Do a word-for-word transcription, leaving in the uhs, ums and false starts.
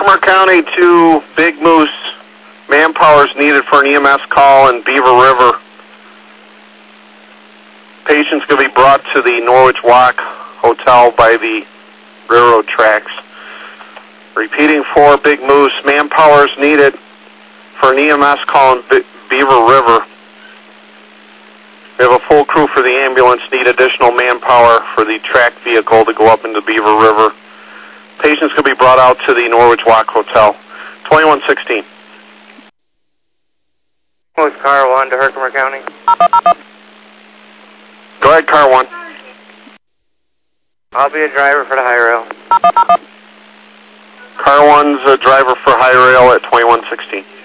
Herkimer County to Big Moose. Manpower is needed for an E M S call in Beaver River. Patient's going to be brought to the Norwich Walk Hotel by the railroad tracks. Repeating for Big Moose, manpower is needed for an E M S call in Be Beaver River. We have a full crew for the ambulance, need additional manpower for the track vehicle to go up into Beaver River. Patient's going to be brought out to the Norwich Walk Hotel. twenty-one sixteen. What's car one to Herkimer County? Go ahead, car one. I'll be a driver for the high rail. Car one's a driver for high rail at twenty-one sixteen.